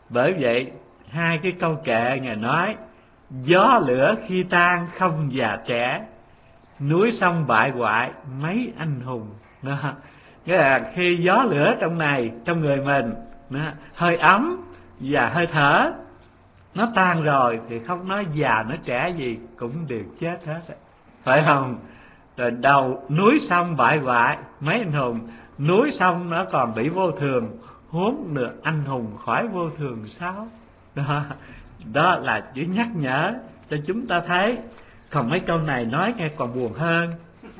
Bởi vậy hai cái câu kệ Ngài nói: gió lửa khi tan không già trẻ, núi sông bại hoại mấy anh hùng. Đó. Nghĩa là khi gió lửa trong này, trong người mình, đó, hơi ấm và hơi thở nó tan rồi thì không nói già nói trẻ gì cũng đều chết hết, phải không? Rồi đầu núi sông bại hoại mấy anh hùng, núi sông nó còn bị vô thường, huống được anh hùng khỏi vô thường sao? Đó, đó là chỉ nhắc nhở cho chúng ta thấy. Còn mấy câu này nói nghe còn buồn hơn.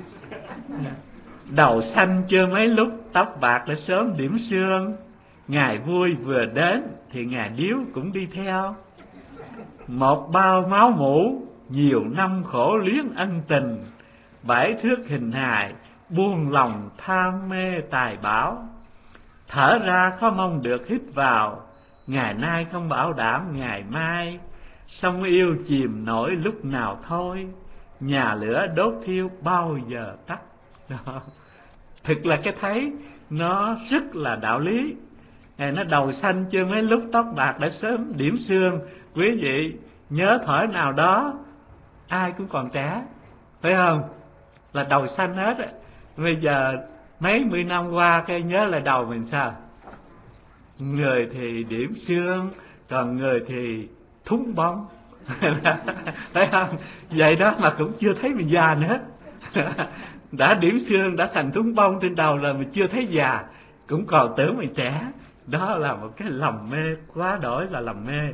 Đầu xanh chưa mấy lúc, tóc bạc đã sớm điểm sương, ngày vui vừa đến thì ngày điếu cũng đi theo. Một bao máu mủ, nhiều năm khổ luyến ân tình, bảy thước hình hài, buông lòng tham mê tài bảo. Thở ra khó mong được hít vào, ngày nay không bảo đảm ngày mai. Sông yêu chìm nổi lúc nào thôi, nhà lửa đốt thiêu bao giờ tắt. Đó. Thực là cái thấy nó rất là đạo lý. Ngày nó đầu xanh chưa mấy lúc, tóc bạc đã sớm điểm sương. Quý vị nhớ thời nào đó ai cũng còn trẻ, phải không? Là đầu xanh hết á. Bây giờ mấy mươi năm qua cái nhớ lại đầu mình sao? Người thì điểm sương, còn người thì thúng bông. Phải không? Vậy đó mà cũng chưa thấy mình già nữa. Đã điểm sương, đã thành thúng bông trên đầu rồi mà chưa thấy già, cũng còn tưởng mình trẻ. Đó là một cái lầm mê, quá đổi là lầm mê.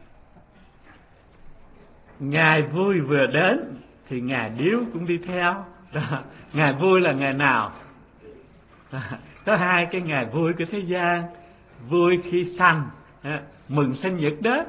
Ngày vui vừa đến thì ngày điếu cũng đi theo. Đó. Ngày vui là ngày nào? Đó. Có hai cái ngày vui của thế gian: vui khi sanh, mừng sinh nhật đó,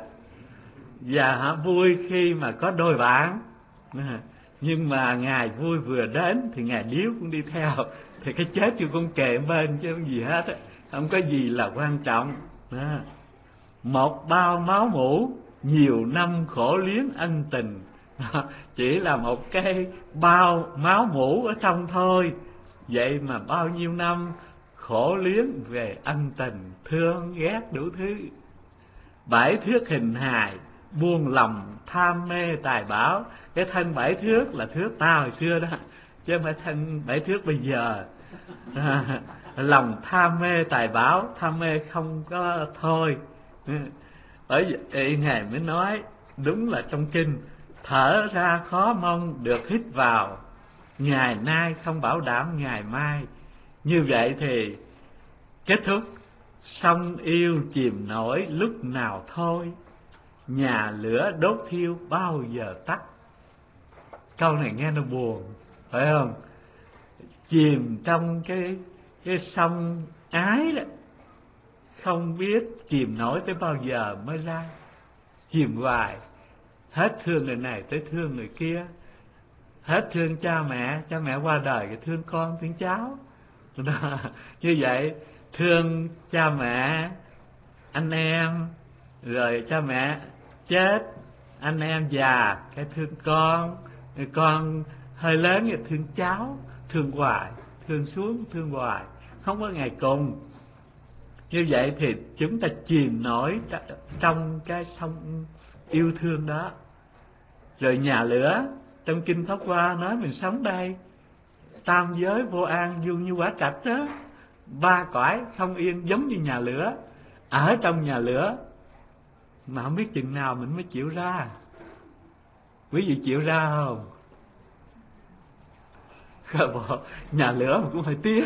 và vui khi mà có đôi bạn. Nhưng mà ngày vui vừa đến thì ngày điếu cũng đi theo. Thì cái chết chưa cũng kề bên chứ không gì hết, không có gì là quan trọng. Đó. Một bao máu mủ, nhiều năm khổ luyến ân tình. Đó. Chỉ là một cái bao máu mủ ở trong thôi, vậy mà bao nhiêu năm khổ luyến về ân tình, thương ghét đủ thứ. Bảy thước hình hài, buông lòng tham mê tài bảo. Cái thân bảy thước là thước ta hồi xưa đó, chứ không phải thân bảy thước bây giờ. Lòng tham mê tài bảo, tham mê không có thôi. Bởi vậy Ngài mới nói đúng là trong kinh: thở ra khó mong được hít vào, ngày nay không bảo đảm ngày mai. Như vậy thì kết thúc: sông yêu chìm nổi lúc nào thôi, nhà lửa đốt thiêu bao giờ tắt. Câu này nghe nó buồn, phải không? Chìm trong cái sông ái đó, không biết chìm nổi tới bao giờ mới ra. Chìm hoài, hết thương người này tới thương người kia, hết thương cha mẹ qua đời thì thương con thương cháu. Đó. Như vậy thương cha mẹ, anh em, rồi cha mẹ chết, anh em già cái thương con hơi lớn thì thương cháu, thương hoài, thương xuống thương hoài, không có ngày cùng. Như vậy thì chúng ta chìm nổi trong cái sông yêu thương đó. Rồi nhà lửa, trong kinh Pháp Hoa nói mình sống đây tam giới vô an, du như quả trạch đó, ba cõi không yên giống như nhà lửa. Ở trong nhà lửa mà không biết chừng nào mình mới chịu ra. Quý vị chịu ra không? Nhà lửa mà cũng hơi tiếc.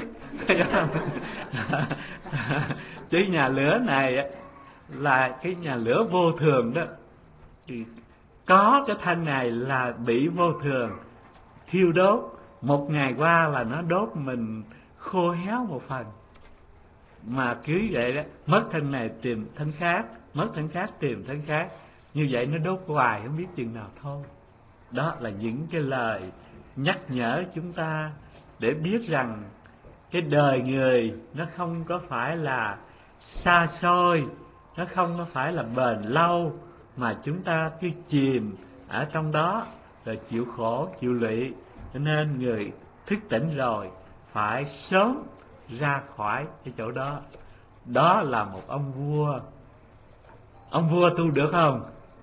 Chứ nhà lửa này là cái nhà lửa vô thường đó, thì có cái thân này là bị vô thường thiêu đốt. Một ngày qua là nó đốt mình khô héo một phần. Mà cứ vậy đó, mất thân này tìm thân khác, mất thân khác tìm thân khác. Như vậy nó đốt hoài không biết chừng nào thôi. Đó là những cái lời nhắc nhở chúng ta để biết rằng cái đời người nó không có phải là xa xôi, nó không có phải là bền lâu, mà chúng ta cứ chìm ở trong đó rồi chịu khổ chịu lụy. Cho nên người thức tỉnh rồi phải sớm ra khỏi cái chỗ đó. Đó là một ông vua Ông vua tu được không?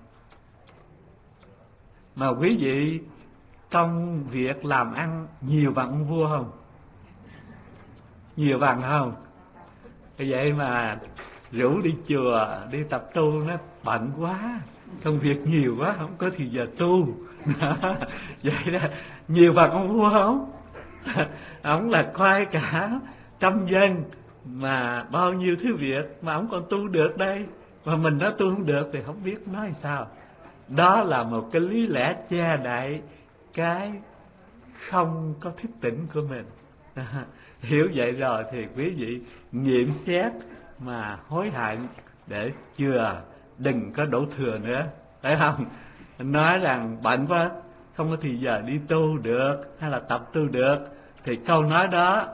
Mà quý vị công việc làm ăn nhiều bằng ông vua không? Nhiều bằng không? Vậy mà rủ đi chùa, đi tập tu, nó bận quá, công việc nhiều quá, không có thì giờ tu. Vậy đó, nhiều bằng ông vua không? Ông là coi cả trăm dân, mà bao nhiêu thứ việc, mà ông còn tu được đây. Mà mình nói tu không được thì không biết nói sao. Đó là một cái lý lẽ che đậy cái không có thức tỉnh của mình. Hiểu vậy rồi thì quý vị nghiệm xét mà hối hận để chừa, đừng có đổ thừa nữa, phải không? Nói rằng bận quá, không có thì giờ đi tu được hay là tập tu được, thì câu nói đó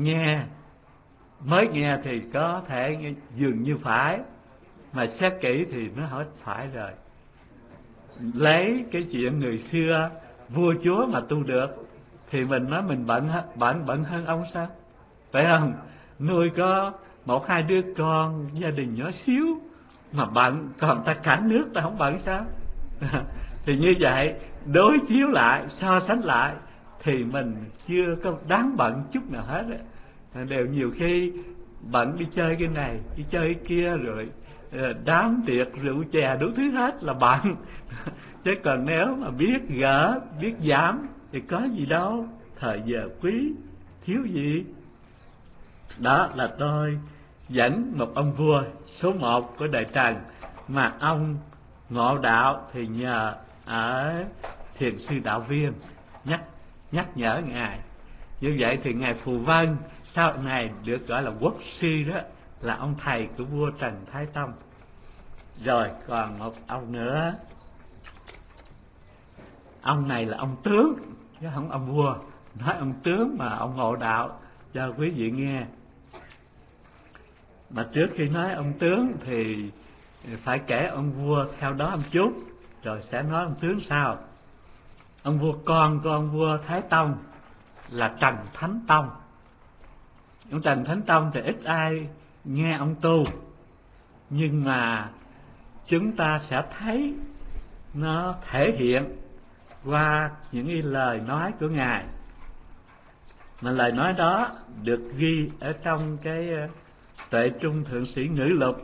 mới nghe thì có thể dường như phải, mà xét kỹ thì nó hết phải rồi. Lấy cái chuyện người xưa vua chúa mà tu được thì mình nói mình bận hơn ông sao, phải không? Nuôi có một hai đứa con, gia đình nhỏ xíu mà bận, còn ta cả nước ta không bận sao? Thì như vậy đối chiếu lại, so sánh lại thì mình chưa có đáng bận chút nào hết. Đều nhiều khi bận đi chơi cái này, đi chơi cái kia, rồi đám tiệc rượu chè đủ thứ hết là bận. Chứ còn nếu mà biết gỡ, biết giảm thì có gì đâu, thời giờ quý, thiếu gì. Đó là tôi dẫn một ông vua số 1 của đời Trần, mà ông ngộ đạo thì nhờ ở Thiền sư Đạo Viên nhắc nhở ngài. Như vậy thì ngài Phù Vân sau này được gọi là quốc sư, đó là ông thầy của vua Trần Thái Tông. Rồi còn một ông nữa, ông này là ông tướng chứ không ông vua. Nói ông tướng mà ông ngộ đạo cho quý vị nghe. Mà trước khi nói ông tướng thì phải kể ông vua theo đó một chút, rồi sẽ nói ông tướng sau. Ông vua con của ông vua Thái Tông là Trần Thánh Tông. Ông Trần Thánh Tông thì ít ai nghe ông tu, nhưng mà chúng ta sẽ thấy nó thể hiện qua những cái lời nói của ngài. Mà lời nói đó được ghi ở trong cái Tuệ Trung Thượng Sĩ Ngữ Lục.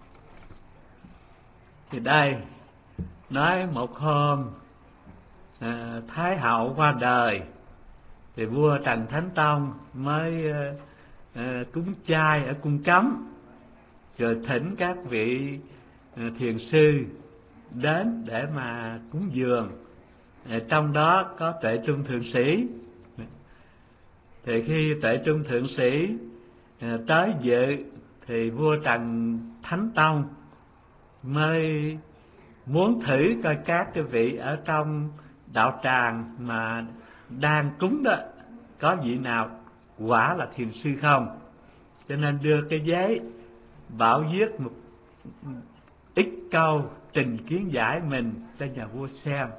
Thì đây nói một hôm Thái hậu qua đời, thì vua Trần Thánh Tông mới cúng chay ở cung Cấm, rồi thỉnh các vị thiền sư đến để mà cúng dường. Trong đó có Tuệ Trung Thượng Sĩ. Thì khi Tuệ Trung Thượng Sĩ tới dự thì vua Trần Thánh Tông mới muốn thử coi các cái vị ở trong đạo tràng mà đang cúng đó có vị nào quả là thiền sư không. Cho nên đưa cái giấy bảo viết một ít câu trình kiến giải mình cho nhà vua xem.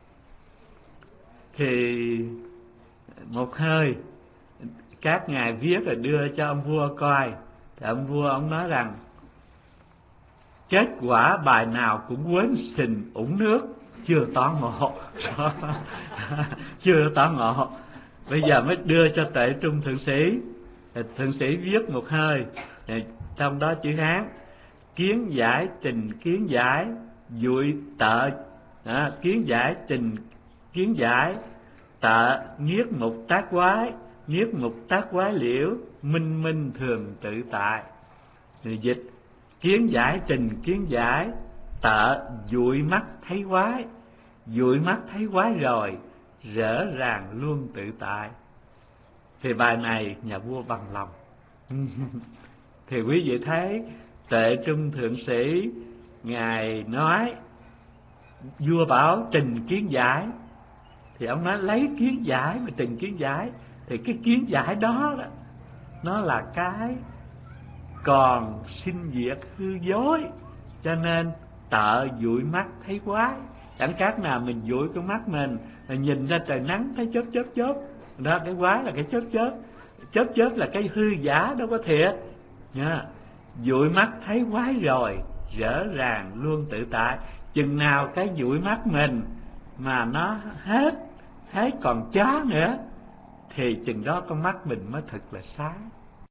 Thì một hơi các ngài viết rồi đưa cho ông vua coi. Thì ông vua ông nói rằng kết quả bài nào cũng quến sình ủng nước, chưa tỏ ngộ. Chưa tỏ ngộ. Bây giờ mới đưa cho Tuệ Trung Thượng Sĩ. Thượng Sĩ viết một hơi, trong đó chữ Hán: kiến giải trình kiến giải, dụi tợ kiến giải trình kiến giải, tợ niết mục tác quái, niết mục tác quái liễu, minh minh thường tự tại. Thì dịch: kiến giải trình kiến giải, tợ dụi mắt thấy quái, dụi mắt thấy quái rồi rõ ràng luôn tự tại. Thì bài này nhà vua bằng lòng. Thì quý vị thấy Tuệ Trung Thượng Sĩ ngài nói vua bảo trình kiến giải, thì ông nói lấy kiến giải mà trình kiến giải. Thì cái kiến giải đó, nó là cái còn sinh diệt hư dối, cho nên tợ dụi mắt thấy quái. Chẳng khác nào mình dụi cái mắt mình nhìn ra trời nắng thấy chớp chớp chớp, đó cái quái là cái chớp chớp. Chớp chớp là cái hư giả, đâu có thiệt nha. Dụi mắt thấy quái rồi rõ ràng luôn tự tại. Chừng nào cái dụi mắt mình mà nó hết còn chó nữa thì chừng đó con mắt mình mới thật là sáng.